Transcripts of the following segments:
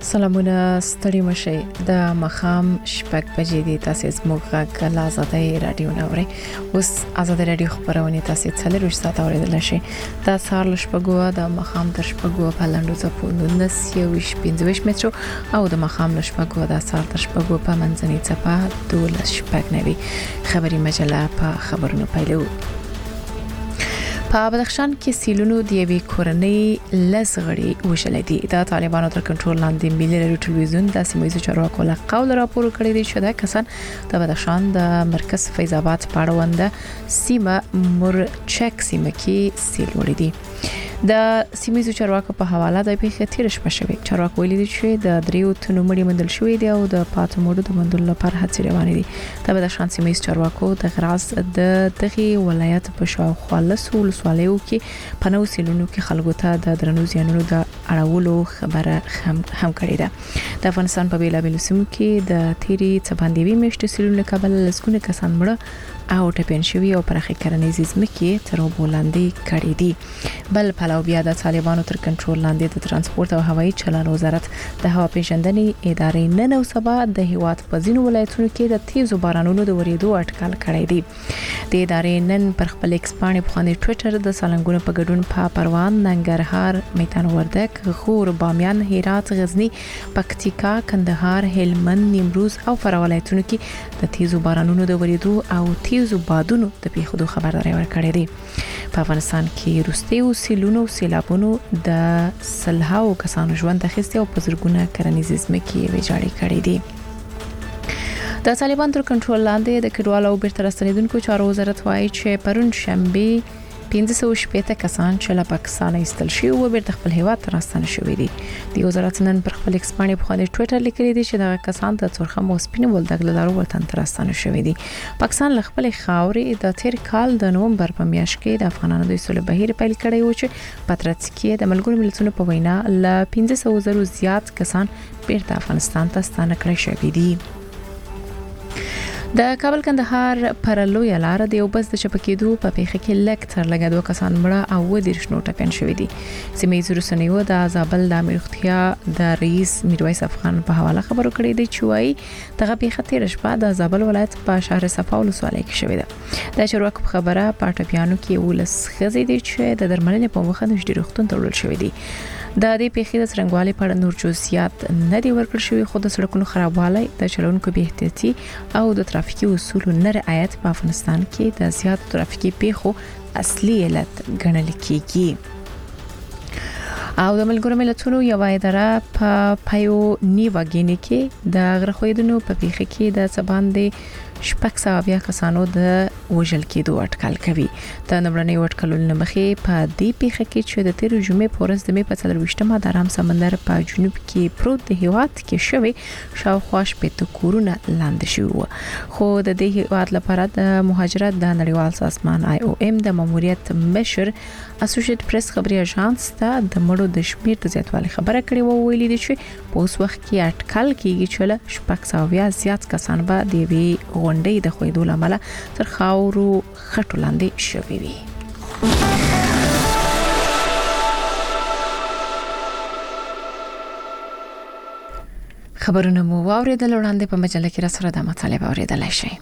سلامونه ستړي مشي د مخام شپږ بجې دي تاسو زموږ غږ له آزادۍ رادیو نوري اوس آزادۍ رادیو خبرونه تاسو څلور ساعت اوریدل شي دا سهار لشپګو د مخام تر شپګو په لاندو ځپونو 19 مترو او د مخام لشپګو د سهار تر شپګو په منځني ځپه 12 شپږ نوي خبري مجله په خبرونو پیلو په بدخشان کې سیلونو د یوې کورنۍ لزغړي وشل دي د طالبانو تر کنټرول لاندې ملي رادیو ټلویزیون د سیمایي چارواکو له قول راپور کړی دی چې دا کسان د بدخشان د مرکز فیض آباد پاړوند سیمه مرچک سیمه کې سیل وړي دي د سیمایي چارواکو په حواله د پیښې تیر شپه شوی چارواکو ویلي دي چې د دریو تنو مړي مندل شوی دی او د پاتو مړو د مندل لپاره هڅې روانې دي د بدخشان سیمایي چارواکو د غراس د دغه ولایت په شاوخوا لسول سوالیو کې پنو سیلونو کې خلکو ته د درنو زیانونو د اړولو خبره هم کړې ده د افغانستان په بیلابیلو سیمو کې د تیری څباندېوي میشت سیلونو کابل لسکونه کسان مړه او ټپین شوی او پرخي کرنیز ځمکې تر وبولاندې کړې دي بل پلاو بیا د طالبانو تر کنټرول لاندې د ترانسپورت او هوایي چلن وزارت د هوا پیژندنې ادارې نن او سبا د هیواد په ځینو ولایتونو کې د تیزو بارانونو د ورېدو اټکل کړی دی د ادارې نن پر خپل ایکس باندې په ټوئیټر د سالنګونو په ګډون په پروان ننګرهار میدان وردګ غور بامیان هرات غزنی پکتیکا کندهار هلمند نیمروز او فراه ولایتونو کې د تیزو بارانونو د ورېدو او تیزو بادونو د پیښو خبرداري ورکړې ده په افغانستان کې روستي او سیلونو سیلابونو د سلهاو کسانو ژوند اخیسته او پزرګونه کرنیز ځمکې ویجاړې کړې دي د طالبان تر کنټرول لاندې د کډوالو او بیرته راستنیدونکو چارو وزارت وایي چې پرون شنبه 580 کسان چې له پاکستان ایستل شوی او بیرته خپل هیواد ته راستنه شوی دي د وزارت نن پر خپل ایکس باندې په ټوئیټر لیکلي دي چې دا کسان د تورخم او سپینو ولدګ لارو وطن ته راستنه شوی دي پاکستان له خپل خاورې د تیر کال د نومبر په میاشت کې د افغانانو د ایستلو بهیر پیل کړی و چې پاترڅ کې د ملګرو ملتونو په وینا له 500 زیات کسان بیرته افغانستان ته ستانه کړی شوی دي د کابل کندهار پر لوی لار د یو بس د چپکېدو په پیښه کې لکتر لګیدو کسان مړه او ودیرش نو ټپین شوې دي سیمې زورسنیو د زابل د امریختیا د رئیس میرویس افغان په حواله خبرو کړې دي چې وايي دغه پیښه تیر شپه د زابل ولایت په شهر صفا ولسوالۍ کې شوې ده د چارواکو خبره پټپیانو کې ولس خزې دي چې د درملنې په مخه نشي روغتون ته وړل شوې دي د دې پیښې د څرنګوالي په اړه نور جزئیات نه دی ورکړل شوی خو د سړکونو خرابوالی د چلونکو بې احتیاطي او د ترافیکي اصولو نه رعایت په افغانستان کې د زیات ترافیکي پیښو اصلي علت ګڼل کیږي او د ملګرو ملتونو یو اداره په پایو نیوګینی کې د غرخویدنو په پیښه کې د سباندې شپږ سوه کسانو د وژل کېدو اټکل کوي د نمرنۍ اټکلو لمخې په دې پیښه کې چې د تیر جمعې پورز د می په 24مه د آرام سمندر په جنوب کې پروت د هیواد کې شوی شاوخوا شپږ کورونه لاندې شو خو د دې هیواد لپاره د مهاجرت د نړیوال سازمان IOM د ماموریت مشر اسوسییټ پریس خبري اژانس ته د مړو د شمیر د زیاتوالي خبره کړې و ویلي دي چې په اوس وخت کې اټکل کیږي چې له شپږ سوه زیات کسان به د وی غونډې د خویدو لامل تر خاورو خټو لاندې شوي وي خبرونه مو واوریدل وړاندې په مجله کې را سره د مطالعه اوریدلای شئ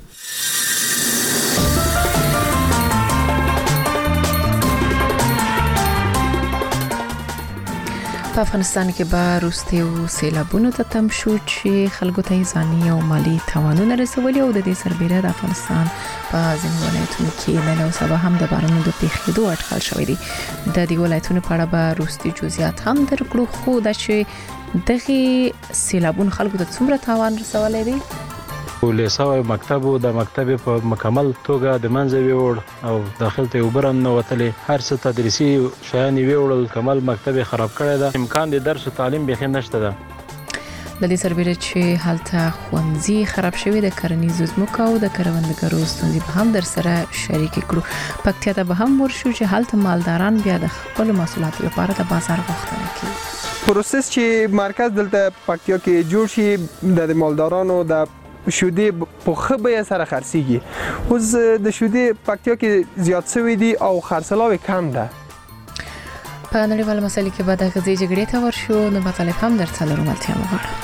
په افغانستان کې به روستي او سیلابونو ته تم شو چې خلکو ته ځاني او مالی تاوانونه رسولي او د دې سربېره د افغانستان په ځینو ولایتونو کې نن او سبا هم د بارانونو د پیښېدو اټکل شوی دی د دې ولایتونو په اړه به روستي جزئیات هم درکړو خو دا چې دغه سیلابونو خلکو ته څومره تاوان رسولی دی لیسه او مکتب د مکتب په مکمل توګه د منځ ویوړ او داخل ته وبرن نو وتلې هر څه تدریسي شیان ویوړل کمل مکتب خراب کړی دا امکان د درس او تعلیم به نشته ده د دې سربېره چې حالت خوندزي خراب شوی د کرنیزو ځمکو او د کروندګرو ستونزې به هم در سره شریک کړو پکتیا ته به هم ورشو چې حالت مالداران بیا د خپل محصولاتو لپاره د بازار غوښتنه کوي پروسس چې مرکز دلته پکتیا کې جوړ شي د مالدارانو د شودې په خبره سره خرڅيږي اوس د شودې پکتیا کې زیات شوی دي او خرڅلاو کم ده په نړیواله مسلې کې به د غزي جګړې ته ورشو نو مطالب هم درته لرو ملتیا وغواړم.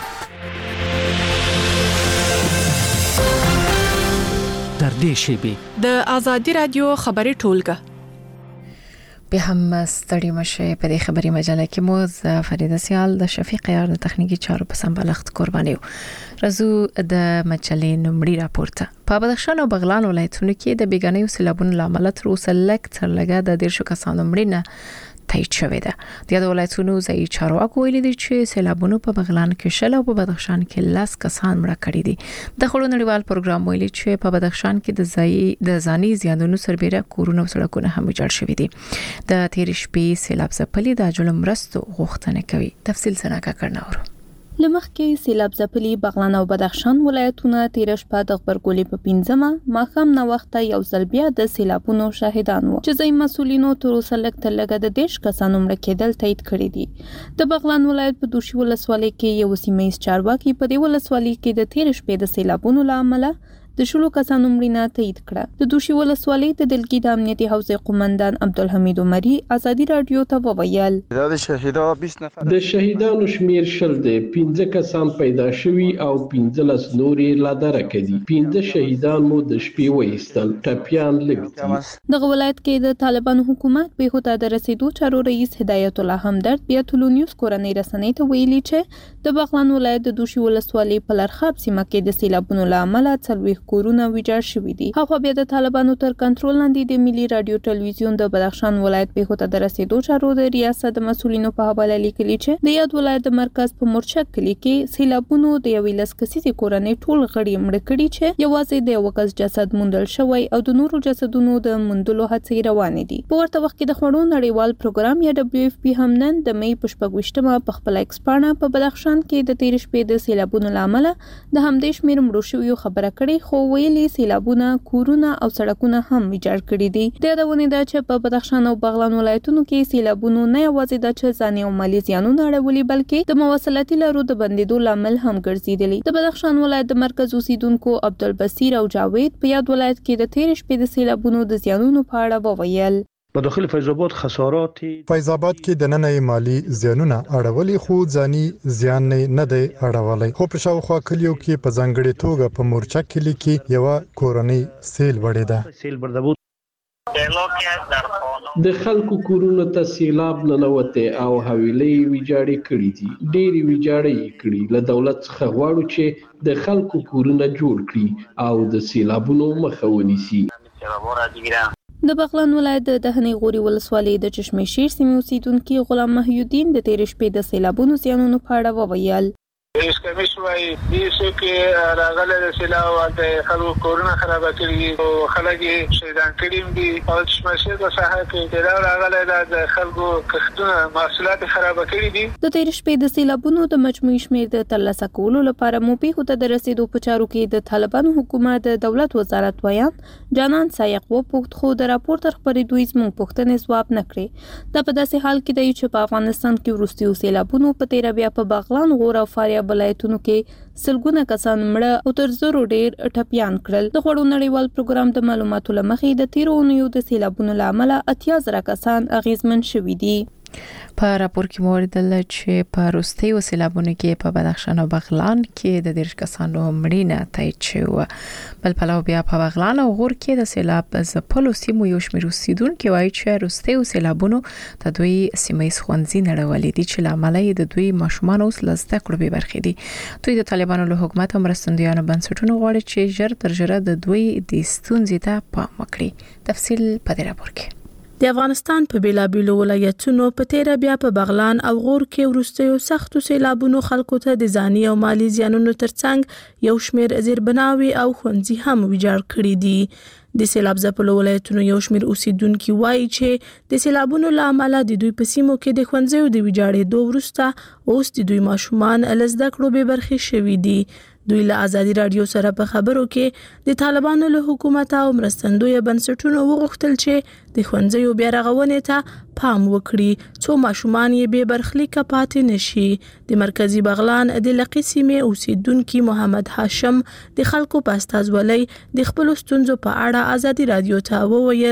در دې شیبې د آزادي رادیو خبري ټولګه به هم ستړي مشه په دې خبري مجله کې مو فریده سیال د شفیق یار د تخنیکی چارو په سمبالښت قرباني رزو د مجلې نومړي راپورته په بدخشان او بغلان ولایتونو کې د بیګانیو سیلابونو لامل تر اوسه لږه د 10 کسانو مړینه تایید شوې ده. د ولایتونو ځای چارواکو ویلي دي چې سیلابونو په بغلان کې شل او په بدخشان کې 10 کسان مړه کړي دي. د خړو نړیوال پروګرام ویلي چې په بدخشان کې د ځاني زیانونو سربېره کورونه او سړکونه هم ویجاړ شوي دي. د تیر شپې سیلاب ځپلي د جلم مرستو غوښتنه کوي. تفصیل څنګه کړناورو لمخکې سیلاب ځپلي بغلان او بدخشان ولایتونه تیر شپه د خبرګولې په 15مه ماښام نه وخت یو ځل بیا د سیلابونو شاهدان وو چې ځای مسولینو تر اوسه لږه د 10 کسانو مړه کېدل تایید کړی دي. د بغلان ولایت په دوشي ولسوالۍ کې یو سیمه چارواکي په دې ولسوالۍ کې د تیر شپې د سیلابونو لامل د شلو کسانو مړینه تایید کړه. د دوشي ولسوالۍ د دلګي د امنیتي حوزې قومندان عبدالحمید عمري آزادي رادیو ته وویل د شهیدانو شمیر شل دی، 15 کسان پیدا شوي او 15 نورې لا درکه دي. 15 شهیدان مو د شپې وایستل، ټپیان لږ دي. دغه ولایت کې د طالبانو حکومت به هوته د رسیدو چارو رئیس هدایت الله همدرد بیا ټولو نیوز کورنۍ رسنۍ ته ویلي چې د بغلان ولایت د دوشي ولسوالۍ په لرخاب سیمه کې د سیلابونو لامل څلوي کورونه ویجاړ شوي دي. هغه بیا د طالبانو تر کنټرول لاندې د ملي رادیو ټلویزیون د بدخشان ولایت به هوته د رسیدو چارو د ریاست د مسولینو په حواله لیکلي چې د یاد ولایت د مرکز په مورچک کلی کې سیلابونو د یو لسکسي کورنۍ ټول غړي مړ کړي چې یوازې د یو کس جسد موندل شوی او د نورو جسدونو د موندلو هڅې روانې دي. په ورته وخت کې د خړو نړیوال پروګرام یا WFP هم نن د مې په 28مه په خپل ایکسپانه په بدخشان کې د تیر شپې د سیلابونو لامل د همدې شمیر مړو شویو خبره کړې خو ویلي سیلابونه کورونه او سړکونه هم ویجاړ کړي دي. د یادونه ده چې په بدخشان او بغلان ولایتونو کې سیلابونو نه یوازې د ځاني او مالی زیانونه اړولي بلکې د مواصلاتي لارو د بندیدو لامل هم ګرځیدلی. د بدخشان ولایت د مرکز اوسیدونکو عبدالبصیر او جاوید په یاد ولایت کې د تیر شپې د سیلابونو د زیانونو په اړه وویل. په داخل فیض آباد خسارات فیض آباد کې د نننۍ مالی زیانونه اړولي خو ځاني زیان نه دی اړولي. خو په شاوخوا کلیو کې په ځانګړي توګه په مورچک کلی کې یو کورنۍ سیل وړي ده. د خلکو کورونو ته سیلاب ننوته او حویلې ویجاړې کړې دي. ډېری ویجاړې کړې. له دولت څخه غواړو چې د خلکو کورونه جوړ کړي او د سیلابونو مخه ونیسي. د بغلان ولایت د دهنی غوري ولسوالۍ د چشمه شیر سیمې اوسیدونکو غلام محی الدین د تیر شپې د سیلابونو زیانونو په اړه وویل. اس کمی شوی دیسو کې راغله د سیلاب د خلکو کورونه خراب کړي او خلک شهیدان کړي دي او شمشه د ساحه کې د راغله د خلکو کښتونه محصولات خراب کړي دي. د تیر شپې د سیلابونو د مجموعي شمیر د ترلاسه کولو لپاره مو په هوته د رسیدو په چارو کې د طالبانو حکومت د دولت وزارت ویان جانان سایق و پوښت خو د راپور تر خبرېدو زموږ پوښتنې ځواب نکړي. دا په داسې حال کې دی چې په افغانستان کې وروستي سیلابونو په تیر بیا په بغلان غور او فاریاب ولایتونو کې سلګونه کسان مړه او تر زرو ډیر ټپیان کړل. د غړو نړیوال پروګرام د معلوماتو لمخې د تیرونیو د سیلابونو لامل 80,000 کسان اغیزمن شوي دي. په راپور کې موردل چې په روستي سیلابونو کې په بدخشان او بغلان کې د 10 کسانو مړینه تایید شوه. بل پلو بیا په بغلان او غور کې د سیلاب ځپلو سیمو یو شمېر اوسیدونکو وایي چې روستي سیلابونو د دوی سیمې ښوونځي نړولې دي چې لامل یې د دوی ماشومان اوس لزده کړو به برخې دي. دوی د طالبانو له حکومت او مرستندویانو بنسټونو غواړي چې ژر تر ژره د دوی د ستونزې ته پام وکړي. تفصیل په دې راپور کې. د افغانستان په بیلابیلو ولایتونو په تیر بیا په بغلان او غور کې وروستیو سختو سیلابونو خلکو ته د ځاني او مالی زیانونو ترڅنګ یو شمېر زیربناوي او ښوونځي هم ویجاړ کړي دي. د سیلاب ځپلو ولایتونو یو شمېر اوسیدونکو وایي چې د سیلابونو له امله د دوی په سیمو کې د ښوونځیو د ویجاړېدو وروسته اوس د دوی ماشومان له زده کړو بې برخې شوي دي. دوی له آزادي رادیو سره په خبرو کې د طالبانو له حکومت او مرستندوی بنسټونو وغوښتل چې د ښوونځیو بیا رغونې ته پام وکړي څو ماشومان یې بې برخلیکه پاتې نشي. د مرکزی بغلان د لقي سیمې اوسیدونکي محمد هاشم د خلکو په استازولۍ د خپل ستونزو په اړه آزادي رادیو ته وویل.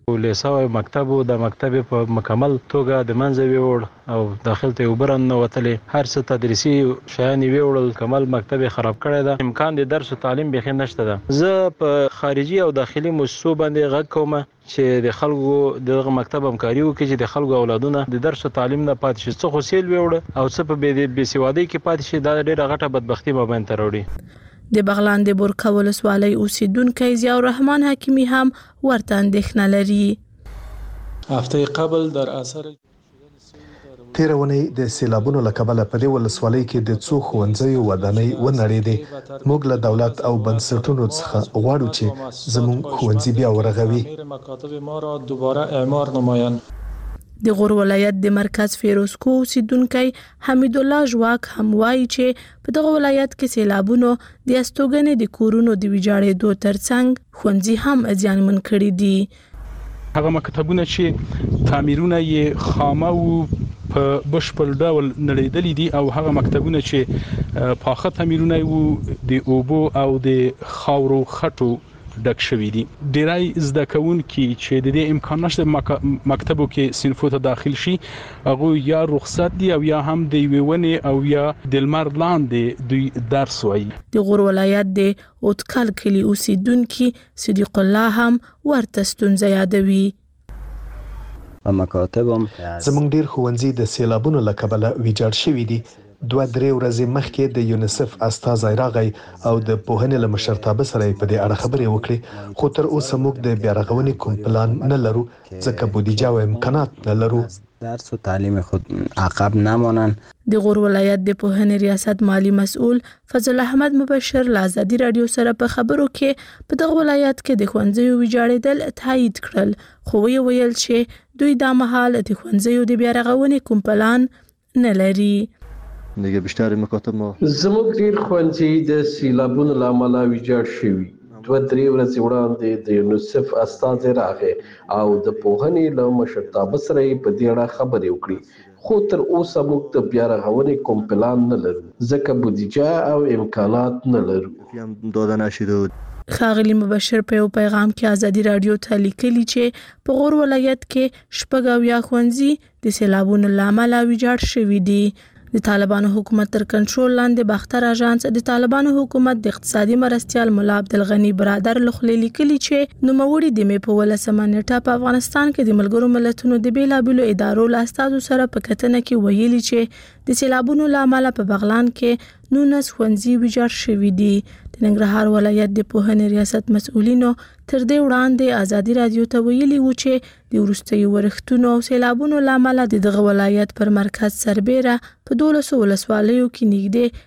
لیساو مکتب او د مکتب په مکمل توګه د منځ ویوړ او داخل ته وبرن وتلې هر څه تدریسي شیان ویوړل کمل مکتب خراب کړی دا امکان د درس او تعلیم به نشته ده زه په خارجي او داخلي مؤسسو باندې غږ کوم چې د خلکو د مکتب همکاري وکړي چې د خلکو اولادونه د درس او تعلیم نه پاتې شي څه خو سیل ویوړ او څه په بې سوادۍ کې پاتې شي دا ډېره غټه بدبختی به باندې راوړي د بغلان د بورکا ولسوالۍ اوسیدونکو ضیاء الرحمن حکیمی هم ورته اندېښنه لري هفته قبل در اثر تیرونی د سیلابونو لکبله په دې ولسوالۍ کې د څو ښوونځیو ودانۍ ونړېدې موږ له دولت او بنسټونو څخه غواړو چې زموږ ښوونځي بیا ورغوي مکاتب ما را دوباره اعمار نمایند د غور ولایت د مرکز فیروزکو اوسیدونکو حمید الله ژواک هم وایي چې په دغه ولایت کې سیلابونو د استوګنې د کورونو د ویجاړېدو ترڅنګ ښوونځي هم زیانمن کړي دي هغه مکتبونه چې تعمیرونه یې خامه او په بشپړ ډول نړیدلې دي او هغه مکتبونه چې پاخه تعمیرونه وو د اوبو او د خاورو خټو ډک شوی دي ډیرای زده کوونکي چې د دې امکان نشته مکتبو کې صنفو ته داخل شي هغه یا رخصت دي او یا هم د ویونی او یا د لمر لاندې دوی درس وایي د غور ولایت د اوتکل کلی اوسیدونکو صدیق الله هم ورته ستونزه یادوي مکاتبم زموږ ډیر ښوونځي د سیلابونو لکبله ویجاړ شوي دي 2-3 ورځې مخکې د یونیسف استازی راغی او د پوهنې له مشرتابه سره په دې اړه خبرې وکړې خو تر اوسه موږ د بیا رغونې کوم پلان نه لرو ځکه بودیجه او امکانات نه لرو درس و تعلیم خود عقب نمانند د غور ولایت د پوهنې ریاست مالی مسؤل فضل احمد مبشر له ازادي رادیو سره په خبرو کې په دغه ولایت کې د ښوونځیو ویجاړېدل تایید کړل خو ویل چې دوی د مهال د ښوونځیو د بیا رغونې کوم پلان نه لري دیگه بیشتر مکاتب ما زموږ ډیر ښوونځي د سیلابونو له امله ویجاړ شوي 2-3 ورځې وړاندې د یونیسف استازی راغی او د پوهنې له مشرتابه سره په دې اړه خبرې وکړې خو تر اوسه موږ د بیا رغونې کوم پلان نه لرو ځکه بودیجه او امکانات نه لرو دادن نشده ښاغلي مبشر په یو پیغام کې ازادي رادیو ته لیکلي چې په غور ولایت کې شپږ یا ښوونځي د سیلابونو له امله ویجاړ شوي دي د طالبانو حکومت تر کنټرول لاندې باختر اژانس د طالبانو حکومت د اقتصادي مرستيال مولا عبدالغنی برادر لخوا لیکلي چې نوموړي د می په 18 نیټه په افغانستان کې د ملګرو ملتونو د بیلابلو ادارو له استادو سره په کتنه کې ویلي چې د سیلابونو له امله په بغلان کې 19 ښوونځي ویجاړ شوي دي د ننګرهار ولایت د پوهنې ریاست مسؤلینو تر دې وړاندې ازادي رادیو ته ویلي و چې د وروستیو ورښتونو او سیلابونو له امله دغه ولایت پر مرکز سربېره په 12 ولسوالیو کې نږدې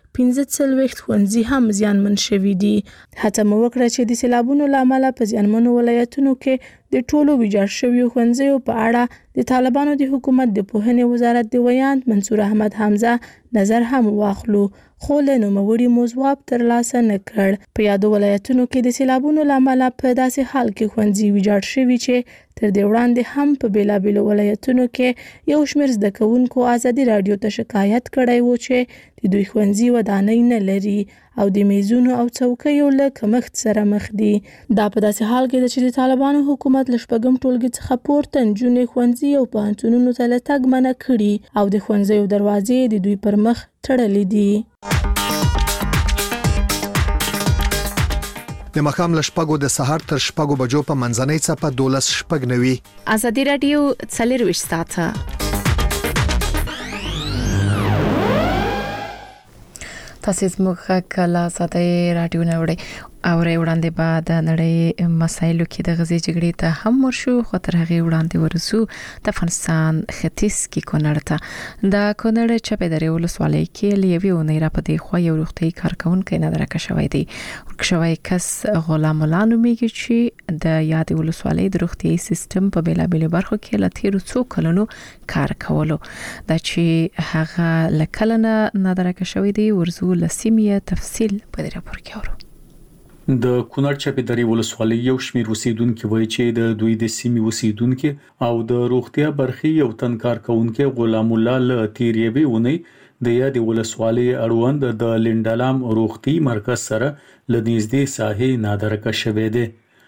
15 ښوونځي هم زیانمن شوي دي هڅه مو وکړه چې د سیلابونو له امله په زیانمنو ولایتونو کې د ټولو ویجاړ شویو ښوونځیو په اړه د طالبانو د حکومت د پوهنې وزارت د ویاند منصور احمد حمزه نظر هم واخلو خو له نوموړي مو ځواب ترلاسه نه کړ په یادو ولایتونو کې د سیلابونو له امله په داسې حال کې ښوونځي ویجاړ شوي چې تر دې وړاندې هم په بیلابلو ولایتونو کې یو شمېر زده کوونکو ازادي رادیو ته شکایت کړی و چې د دوی ښوونځي ودانۍ نه لري او د میزونو او څوکیو له کمښت سره مخ دي دا په داسې حال کې چې د طالبانو حکومت له شپږم ټولګي څخه پورته نجونې ښوونځي او پوهنتونونو ته له تګ منع کړي او د ښوونځیو دروازې د دوی پر مخ تړلې دي د مخام له شپږو د سهار تر شپږو بجو په منځنۍ څپه 12:09 ازادي رادیو 24 ساعته تاسو زموږ کله ازادي رادیو نه وړي او وړاندې بعد نړۍ مسایلو کې د غزي جګړې ته هم ورشو خو تر هغه وړاندې ورسو د افغانستان ختیځ کې کونړ ته د کونړ چپه درې ولسوالۍ کې لیوي او نه را پدې خو یو وختي کارکونکو نه درکه شوی دی ورکشوي کس غلام مولانو میږي چې د یاد ولسوالۍ د روغتي سیستم په بیلابل برخو کې لته څو کلونو کار کولو دا چې هغه لکلنه نه درکه شوی دی ورزو لسیمه تفصیل په دې راپور کې اورو د کونړ چپه درې ولسوالۍ یو شمېر اوسیدونکو وایي چې د دوی د سیمې اوسیدونکو او د روغتیا برخې یو تن کارکونکو غلام الله له تیریبي ونی د یاد ولسوالۍ اړوند د لندلام روغتي مرکز سره لنیزدې ساحې نادرکه شوې ده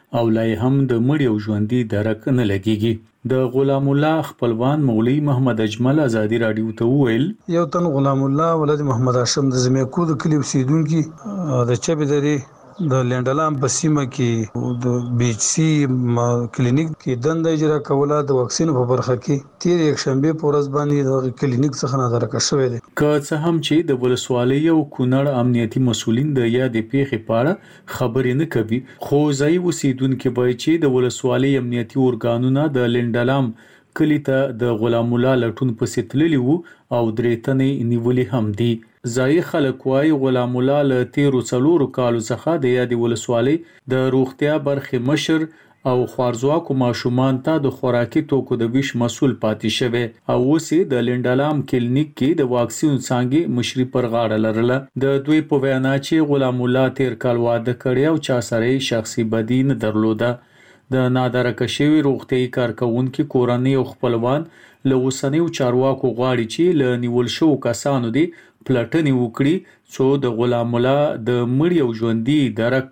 او لای هم د مړ یو ژوندۍ درک نه لګيږي د غلام الله خپلوان مولوی محمد اجمل ازادي رادیو ته ویل یو تن غلام الله ولد محمد هاشم د زمیکو د کلی اوسیدونکو د چبې درې د لنډلام په سیمه کې د بي ایچ سي کلینیک کې دنده اجرا کوله د واکسین په برخه کې تیر یک شنبه په ورځ باندې د کلینیک څخه نظر کښوي دي که څه هم چې د ولسوالۍ او کونړ امنیتي مسولین د یادې پیښې پاړه خبرې نه کوي خو ځای اوسیدونکو به چې د ولسوالۍ امنیتي اورګانونه د لنډلام کلی ته د غلام الله لټون پسې تللی وو او درې تنې نیولې هم دي ځای خلک وايي غلام الله له 13 کالو څخه د یادې ولسوالۍ د روغتیا برخې مشر او خوارزواکو ماشومان ته د خوراکي توکو د ویش مسول پاتې شوی او اوس د لنډلام کلینیک کې د واکسین څنګه مشري پر غاړه لرله د دوی په وینا چې غلام الله تیر کال واده کړی او چا سره شخصي بدی نه درلوده د نادرکه شوی روغتي کارکونکو کورنۍ او خپلوان له وسنیو چارواکو غواړي چې له نیول شو کسانو دی پلټنې وکړي څو د غلام الله د مړ یو ژوندۍ درک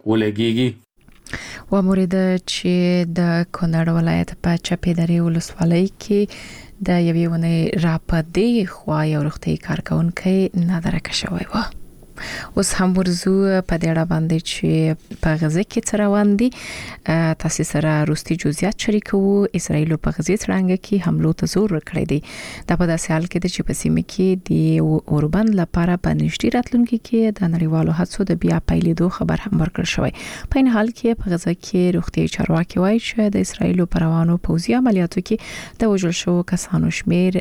ولګيږي و مورید چې د کونړ ولایت په چپې درې ولسوالۍ کې د یوې ونې راپدې خوا یو روغتي کارکونکو نادرکه شوی و اوس هم ورزو په دې اړه باندې چې په غزه کې څروان دي تاسو سره روسي جزئیات شریکو اسرائیل په غزه څنګه کې حمله ته زور ورکړی دی د په داسې حال کې چې په سیمه کې د اوربند لپاره په نشټی راتلونکو کې د نړیوالو هڅو د بیا پیلېدو خبر هم ورکړ شوی په این حال کې په غزه کې روغتي چارواکي وایي چې د اسرائیل په روانو پوځي عملیاتو کې د وژل شو کسانو شمیر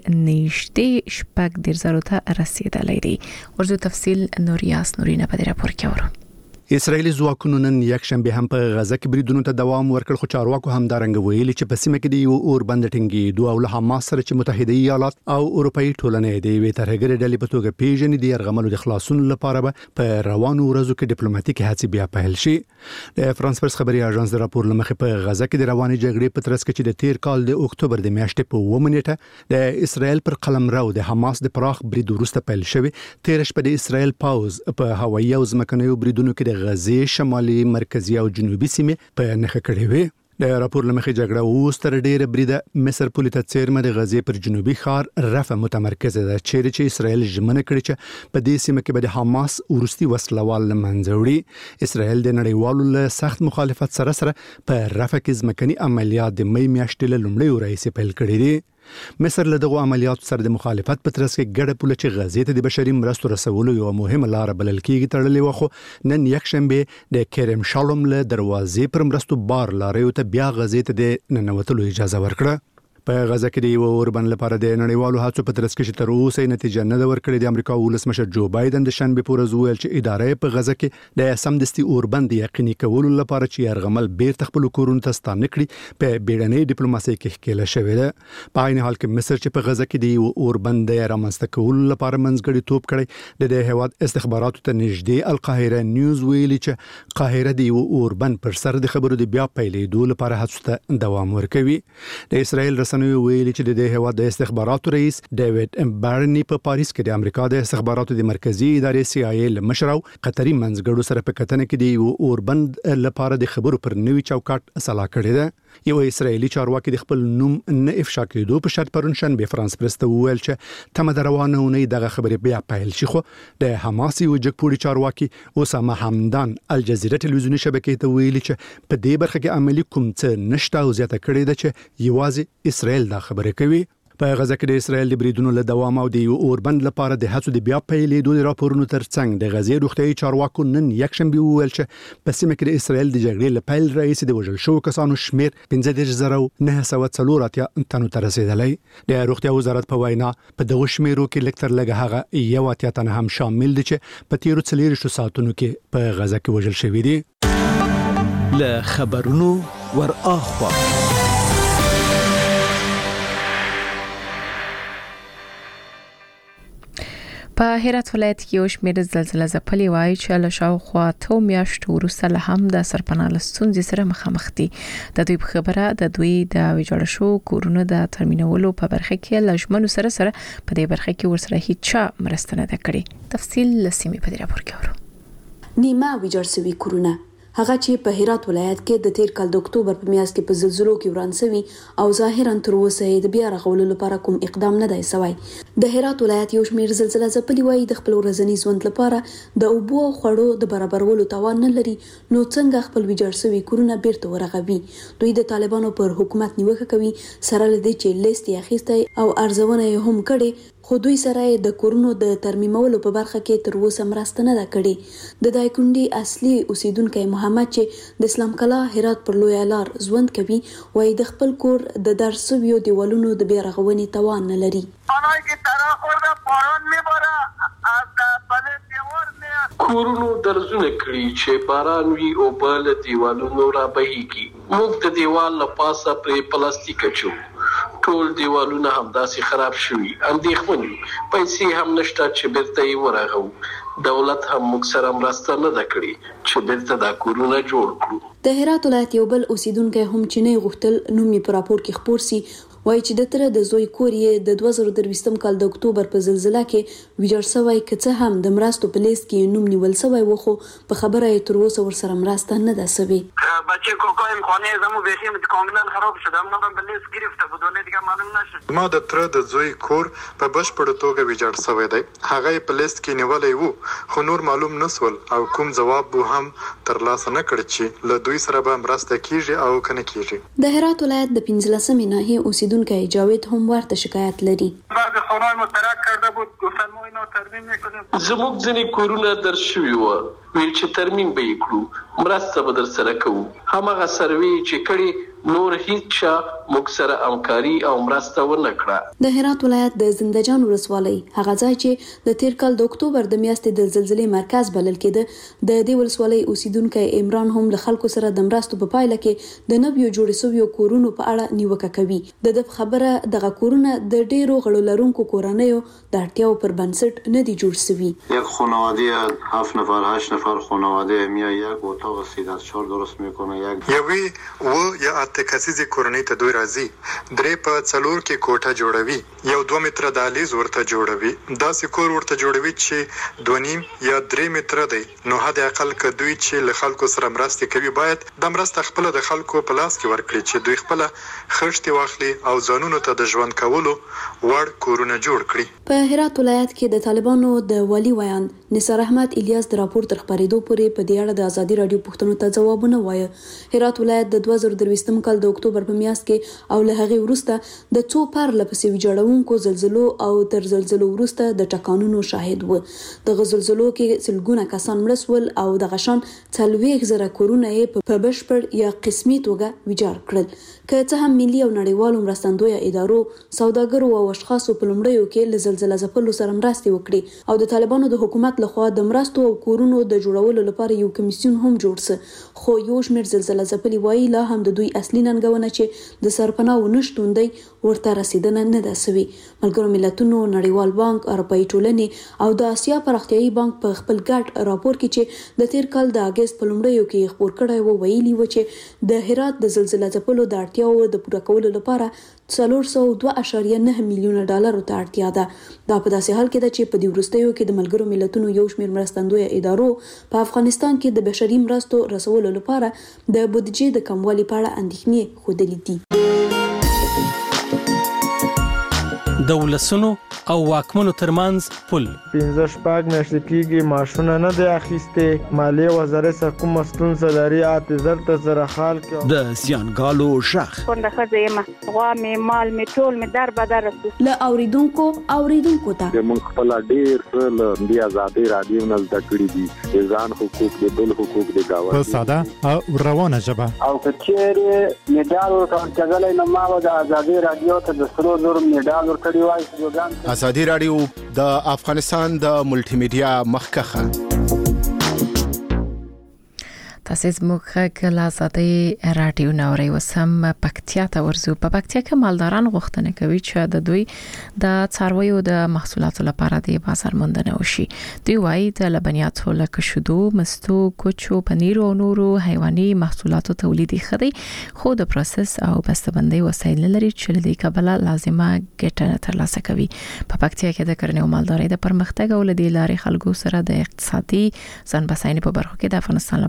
نږدې شپږ ډیر ته رسیدلی دی ورزو تفصیل یاس نورینه په دې راپور کې ورو اسرائیلی ځواکونو نن یک شنبه هم په غزه کې بریدونو ته دوام ورکړ خو چارواکو هم دارنګ ویلي چې په سیمه کې د اوربند ټینګېدو او له حماس سره چې متحده ایالات او اروپאי ټولنې د وی ترهګر ډلې په توګه پیژنې د يرغملو د خلاصون لپاره په روانو ورځو کې ډیپلوماټیک هڅې بیا پیل شي د فرانس پرس خبري اژانس د راپور لمخې په غزه کې د رواني جګړې په ترڅ کې چې د تیر کال د اکتوبر د میاشتې په 1 نیټه د اسرائیل پر قلمرو د حماس د پراخ برید وروسته پیل شوی تیر شپه د اسرائیل پاوز په هوایي او ځمکنیو بریدونو کې د غزه شمالي مرکزی او جنوبي سیمه په نخښه کړې وي د راپور لمخې جګړه اوس تر ډیره بریده مصر پولیټ څیرمه د غزه پر جنوبي ښار رفح متمرکز ده چې اسرائیل ژمنه کړې چې په دې سیمه کې به د حماس ورستي وسلوال منځوړي اسرائیل د نړیوالو له سخت مخالفت سره په رفح کې ځمکني عملیات د مې میاشتې له لومړۍ ورځې پیل کړې دي مصر له دغه عملیاتو سره د مخالفت په ترڅ کې ګډه پوله چې غزې ته د بشري مرستو رسولو یو مهمه لار بلل کېږي تړلې وخو نن یک شنبه د کرم شالوم له دروازې پر مرستو بار لارې ته بیا غزې ته د ننوتلو اجازه ورکړه په غزه کې د اوربند لپاره د نړیوالو هڅو په ترڅ کې چې تر اوسه نتیجه نه ورکړې د امریکا ولسمشر جو بایدن د شنبه په ورځ ویل چې ادارې په غزه کې د سمدستي اوربند یقیني کولو لپاره چې يرغمل بیرته خپل کورونو ته ستانه کړي په بیړنۍ ډیپلوماسي کې ښکېل شوې ده په عین حال کې مصر چې په غزه کې د اوربند رامنځته کولو لپاره منځګړی توپ کړی د هیواد استخباراتو ته نږدې القاهره نیوز ویلي چې قاهره د اوربند پر سر د خبرو د بیا پیلېدو لپاره هڅو ته دوام ورکوي د اسرائیل ویلي چې د هیواد د استخباراتو رئیس ډیوډ بارني په پاریس کې د امریکا د استخباراتو د مرکزی ادارې CIA له مشر او قطري منځګړو سره په کتنه کې د اوربند لپاره د خبرو پر نوي چوکاټ اصلاح کړی دی یو اسرائیلی چارواکي د خپل نوم نه افشا کېدو په شرط پرون شنبه فرانس پرس ته وویل چې تم دروانونه دغه خبرې بیا پیل شي خو د حماس یو جګپوړي چارواکي اسامه حمدان الجزیره ټلویزیوني شبکې ته ویلي چې په دې برخه کې عملی کوم څه نشته او زیاته کړې ده چې یوازې اسرائیل دا خبره کوي په غزه کې د اسرائیل د بریدونو له دوام او د اوربند لپاره د هڅو د بیا پیلېدو د راپورونو ترڅنګ د غزې روغتیايي چارواکو نن یک شنبه وویل چې په سیمه کې د اسرائیل د جګړې له پیل راهیسې د وژل شوو کسانو شمیر 15,904 تنو ته رسیدلی د روغتیا وزارت په وینا په دغه شمیرو کې لکتر لګه هغه یو اتیا تنه هم شامل دي چې په تیرو 40 ساعتونو کې په غزه کې وژل شوي دي له خبرونو ور اخوا په هرات ولایت کې یو شمېر زلزلې ځپلي وایي چې له شاوخوا 2 میاشتو وروسته له هم د سرپناه له ستونزې سره مخامخ دي د دوی په خبره د دوی د ویجاړ شو کورونو د ترمینولو په برخه کې له ژمنو سره په دې برخه کې ورسره هیڅ مرسته نه ده کړې تفصیل لسیمې په دې راپور کې ورو نیمه ویجاړ شوي کورونه هغه چې په هرات ولایت کې د تیر کال د اکتوبر په میاشت کې په زلزلو کې وران شوی او ظاهرا تر اوسه د بیا رغولو لپاره کوم اقدام نه دی شوی. د هرات ولایت یو شمېر زلزلہ ځپلي وایي د خپل ورځني ژوند لپاره د اوبو او خوړو د برابرولو توان نه لري، نو څنګه خپل ویجاړ شوي کورونه بیرته ورغوي. دوی د طالبانو پر حکومت نیوکه کوي سره لدې چې لیست یې اخیستی او ارزونه یې هم کړې، خو دوی سره د کورونو د ترمیمولو په برخه کې تر اوسه مرسته نه ده کړې. د دایکنډي اصلي اوسیدونکی محمد چې د اسلام کلا هرات پر لوی لار ژوند کوي وایي د خپل کور د درسویو دیوالونو د بیا رغونې توان نه لري. کورونو درزونه کړي چې باران وي او بل دیوالونو را بهيږي. موږ د دیوال له پاسه پرې پلاستیک اچو، ټول دیوالونه همداسې خراب شوي، اندېښمن یو، پیسې هم نشته چې بیرته یې ورغو. دولت هم موږ سره مرسته نه ده کړې چې بیرته دا کورونه جوړ کړو. د هرات ولایت یو بل اوسیدونکی هم چې نه غوښتل نوم یې په راپور کې خپور سي وایي چې د تر د زوی کور یې د 2023 کال د اکتوبر په زلزلہ کې ویجاړ شوی، که څه هم د مرستو په لیست کې نوم نیول شوی و، خو په خبره یې تر اوسه ورسره مرسته نه ده شوې. بچه کوکایم خانه زمو بخیم کاملا خراب شده، ما به لیست گرفته بود ولی دیگه معلوم نشد. ما د تر د زوی کور په بشپړ توګه ویجاړ شوی دی، هغه په لیست کې نیولای وو، خو نور معلوم نسول او کوم جواب به هم ترلاسه نه کړ چې له دوی سره به مرسته کیږي او کنه کیږي. د هرات ولایت د 15 ناحیه اوسیدونکي جاوید هم ورته شکایت لري. بعد خانه مشترک کرده بود گفتن ما اینا ترمیم میکنیم. زموږ ځینې کورونه در شوي وو، ویل چې ترمیم به یې کړو، مرسته به در سره کوو. هماغه سروې چې کړي نور هیڅ چا موږ سره همکاري او مرسته ونه کړه. د هرات ولایت د زندهجان ولسوالۍ هغه ځای چې د تیر کال د اکتوبر د میاشتې د زلزلې مرکز بلل کېده، د دې ولسوالۍ اوسیدونکی عمران هم له خلکو سره د مرستو په پایله کې د نویو جوړ شویو کورونو په اړه نیوکه کوي. د خبره دغه کورونه د ډیرو غړو لرونکو کورنیو د اړتیاو پر بنسټ نه دي جوړ شوي. یک خانواده 7 نفر 8 نفر خانواده میاد یک اتاق 3-4 درست میکنه، یوی و یا کسیزې کورنۍ ته دوی راځي، درې په څلور کې کوټه جوړوي، یو 2 متره دهلیز ورته جوړوي، داسې کور ورته جوړوي چې 2.5 یا 3 متره دی. نو حد اقل که دوی چې له خلکو سره مرسته کوي باید د مرسته خپل د خلکو په لاس کې ورکړي چې دوی خپل خښتې واخلي او ځانونو ته د ژوند کولو وړ کورونه جوړ کړي. په هرات ولایت کې د طالبانو د والی ویان نثار احمد الیاس د راپور تر خبرېدو پورې په دې اړه د ازادي رادیو پوښتنو ته ځوابونه وایي. هرات ولایت د 2023 کال د اکتوبر په میاشت کې او له هغې وروسته د څو پرله پسې ویجاړونکو زلزلو او تر زلزلو وروسته د ټکانونو شاهد و. دغه زلزلو کې سلګونه کسان مړه شول او دغه شان 40,000 کورونه یې په بشپړ یا قسمي توګه ویجاړ کړل. که څه هم ملي او نړیوالو مرستندویه ادارو سوداګرو او اشخاصو په لومړیو کې له زلزلې ځپلو سره مرستې وکړي او د طالبانو د حکومت لخوا د مرستو او کورونو د جوړولو لپاره یو کمیسیون هم جوړ شو، خو یو شمېر زلزلې ځپلي وایي لا هم د دوی اصلي ننګونه چې د سرپناه ونشتون دی ورته رسیدنه نه ده سوي. ملګرو ملتونو، نړیوال بانک، اروپایي ټولنې او د اسیا پراختیایي بانک په خپل ګډ راپور کې چې د تیر کال د اگست په لومړیو کې خپور کړی و ویلي و چې د هرات د زلزلې ځپلو د اړتیاو د پوره کولو لپاره 402.9 میلیونه ډالرو ته اړتیا ده. دا په داسې حال کې ده چې په دې وروستیو کې د ملګرو ملتونو یو شمېر مرستندویه ادارو په افغانستان کې د بشري مرستو رسولو لپاره د بودیجې د کموالي په اړه اندېښنې ښودلې دي. د ولسونو او واکمنو ترمنځ پل 15 میاشتې کېږي معاشونه نه دی اخیستې، مالیې وزارت څخه کومه ستونزه لري، اعتذار ته سره حال کې د زیانګالو ژغ کونډه ښځه یم، غوا مې مال مې ټول مې در بدر رسو له اوریدونکو ته موږ خپل ډېر څه له دې ازادي رادیو نه زده کړي دي، ځان حقوق د بل حقوق د گاونډي په ساده او روانه ژبه او کچېره میډال ورکړل نو ما د ازادي رادیو ته د سرو زر میډال ورکړی وای. ازادي رادیو د افغانستان د ملټي میډیا مخکخه تاسو زموږ کله ازادي رادیو نوري وسم پکتیا ته ورزو. په پکتیا کې مالداران غوښتنه کوي چې د دوی د څارویو د محصولاتو لپاره د بازار موندنه وشي. دوی وايي د لبنیاتو لکه شودو، مستو، کوچو، پنیر او نورو حیواني محصولاتو تولید خدي خو د پروسس او بسته‌بندۍ وسایل لري چې د کابل لازمه ګټه ترلاسه کوي. په پکتیا کې د کرنې او مالدارۍ د پرمختګ او د لارې خلکو سره د اقتصادي ځان بساینې په برخه کې د افغانستان لپاره د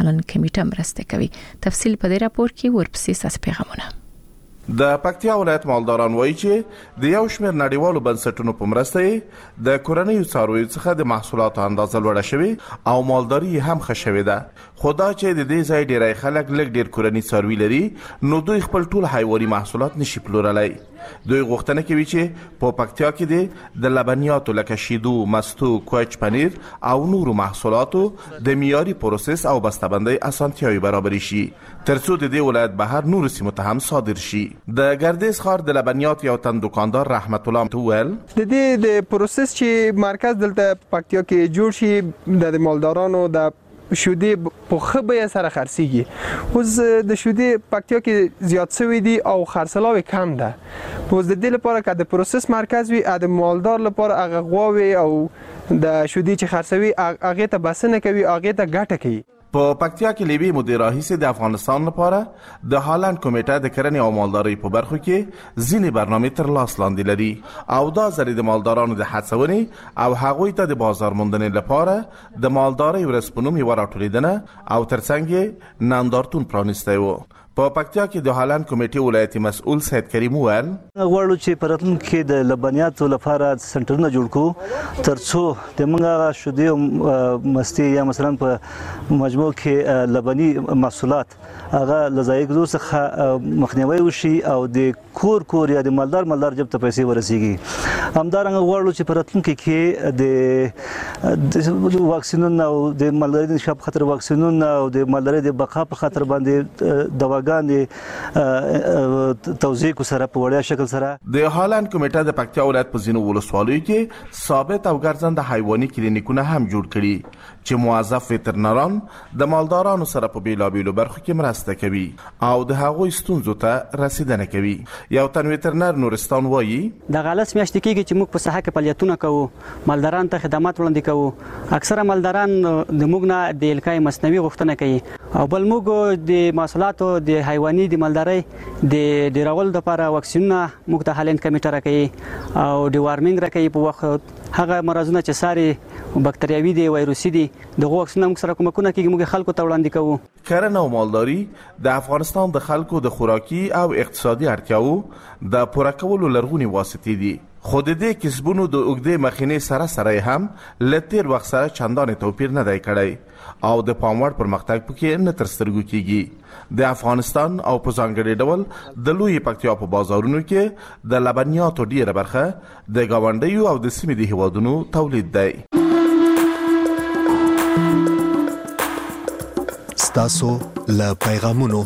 هالند کمیټه مرسته کوي. تفصیل په دې راپور کې ورپسې ساس پیغامونه. د پکتیا ولایت مالداران وایي چې د یو شمېر نړیوالو بنسټونو په مرسته د کورنیو څارویو څخه د محصولاتو اندازه لوړه شوې او مالداري هم ښه شوې ده. خو دا چې د دې ځای ډیری خلک لږ ډیر کورني څاروي لري نو دوی خپل ټول حیواني محصولات نشي پلورلی. دوی غوښتنه کوي چې په پکتیا کې د لبنیاتو لکه شیدو، مستو، کوچ پنیر او نورو محصولاتو د معیاري پروسس او بسته‌بندۍ اسانتیاوي برابر شي ترڅو د دې ولایت بهر نورو سیمو ته هم صادر شي. د ګردیز ښار د لبنیات یو تن دکاندار رحمت الله توول د دې د پروسس چې مرکز دلته پکتیا کې جوړ شي د مالدارانو د شودې په خبره سره خرڅيږي. اوس د شودې پکتیا کې زیات شوی دي او خرڅلاو کم ده. اوس د دې لپاره چې د پروسس مرکز وي د مالدار لپاره هغه غواوي او د شودې چې خرڅوي هغه ته بسنه کوي، هغه ته ګټه کوي. په پکتیا کې لوی مدیر رئیس د افغانستان لپاره د هالند کمیټه د کرنې او مالدارۍ په برخو کې ځینې برنامې تر لاس لاندې لري او دا زری د مالدارانو د هڅونې او هغوی ته د بازار موندنې لپاره د مالدارۍ ورځ په نوم یوه راټولیدنه او ترڅنګ نندارتون پرانیستی و. په پکتیا کې د هالند کمیټې ولایتي مسؤل سید کریم وویل غواړو چې په راتلونکي کې د لبنیاتو لپاره سنټرونه جوړ کړو ترڅو د موږ شودې او مستي یا مثلا په مجموع کې لبني محصولات هغه لزایګو څخه مخنیوي وشي او د کور یا د مالدار جب ته پیسې ورسیږي. همدارنګه غواړو چې په راتلونکي کې د واکسینونو او د مالدارۍ د شاب خطر واکسینونو او د مالدارۍ د بقا په خاطر باندې دواګانې توزیع کو سره په وړیا شکل سره. د هالند کمیټه د پکتیا ولایت په ځینو ولسوالیو کې ثابت او ګرځنده حیواني کلینیکونه هم جوړ کړي چې موظف وترنران د مالدارانو سره په بیلابیلو برخو کې مرسته کوي او د هغوی ستونزو ته رسیدنه کوي. یو تن وترنر نورستان وایي د غلس میاشتې کېږي چې موږ په ساحه کې فعالیتونه کوو، مالداران ته خدمات وړاندې کوو. اکثره مالداران د موږ نه د الکای مصنوعي غوښتنه کوي او بل موږ د محصولاتو د حیواني د مالدارۍ د ډیرول لپاره واکسینونه موږ ته هالند کمیټه راکوي او د وارمینګ راکوي په وخت هغه مرزونه چې ساري بکتریاوي دي وایروسي دي د واکسینونو موږ سره کومکونه کوي موږ خلکو ته وړاندې کوو. کرنه او مالداري د افغانستان د خلکو د خوراکي او اقتصادي اړتیاو د پوره کولو لرغونې واسطې دي. خو د دې کسبونو د اوږدې مخینې سره هم له تیر وخت سره چندانې توپیر نه دی کړی او د پاموړ پرمختګ پکې نه تر سترګو کیږي. د افغانستان او په ځانګړي ډول د لوی پکتیا په بازارونو کې د لبنیاتو ډیره برخه د گاونډیو او د سیمې د هیوادونو تولید دی. ستاسو له پیغامونو.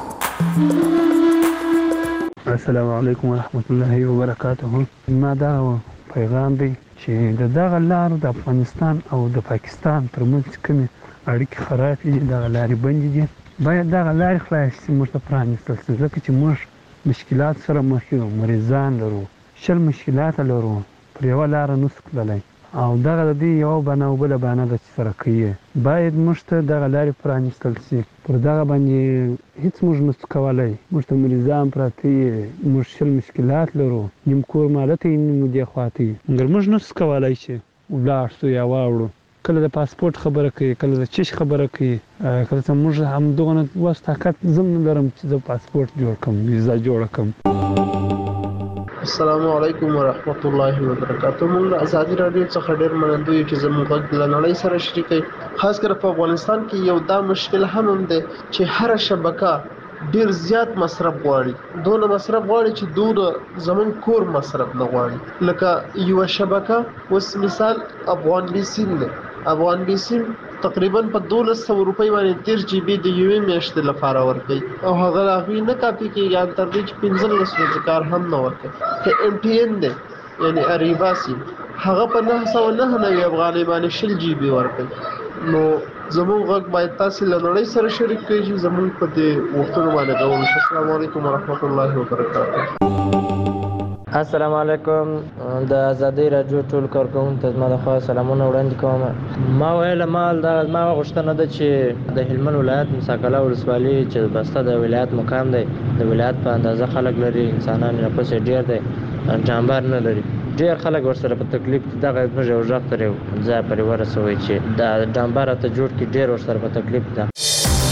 السلام علیکم ورحمت الله وبرکاته. ما دا پیغام دی چې دغه لار د افغانستان او د پاکستان ترمنځ کومې اړیکې خراب دي، دغه لارې بندې دي، باید دغه لارې خلاصې شي، موږ ته پرانیستل شي، ځکه چې موږ مشکلات سره مخ یو، مریضان لرو، شل مشکلات لرو، پر یوه لاره نشو تللی او دغه د دې یوه بانه او بله بانه ده چې سره کوي. باید موږ ته دغه لارې پرانیستل شي. پر دغه باندې هیڅ موږ نشو کولی، موږ ته مریضان پراته یي، موږ شل مشکلات لرو، نیم کور مالته یې نیم دې خواته یي، مګر موږ نشو کولی چې ولاړ شو یا واوړو. کله د پاسپورت خبره کوي، کله د چش خبره کوي، کله چې موږ همدغه وس طاقت زم نه لرم چې د پاسپورت جوړ کړم، ویزا جوړ کړم. السلام علیکم ورحمت الله وبرکاته. موږ ازادي رادیو څخه ډیر منندوی چې زموږ غږ له نړۍ سره شریکوي. خاص کر په افغانستان کې یو دا مشکل هم دی چې هر شبکه ډیر زیات مصرف غواړي، دونه مصرف غواړي چې دونه زمون کور مصرف نه غواړي. لکه یو شبکه اوس مثال افغان بیسیم دی، افغان بیسیم تقریبا په 1200 روپۍ باندې 13 جی بی د یوې میاشتې لپاره ورکوي او هغه هغوی نه کاپي کېږي تر دې چې 15 ورځې کار هم نه ورکوي. که ایم ټي ان دی یعنی اریبا سیم هغه په 999 افغانۍ باندې 20 جی بی ورکوي. نو زموږ غږ باید تاسو له نړۍ سره شریک کړئ چې زموږ په دې وختونو باندې غوړو. السلام علیکم ورحمت الله وبرکاته. السلام علیکم. د ازادي رادیو ټول کارکونکو ته زما د خوا سلامونه وړاندې کوم. ما ویل ما غوښتنه ده چې د هلمند ولایت مساکله ولسوالي چې بسته د ولایت مقام دی، د ولایت په اندازه خلک لري، انسانان نفوس ډیر دی، جانبار نه لري، ډیر خلک ورسره په تکلیف دغه موږ یو ځای پرې ورسوي چې د جانبار ته جوړ کې ډیر ورسره په تکلیف ده.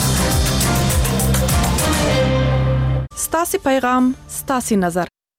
ستاسو پیغام ستاسو نظر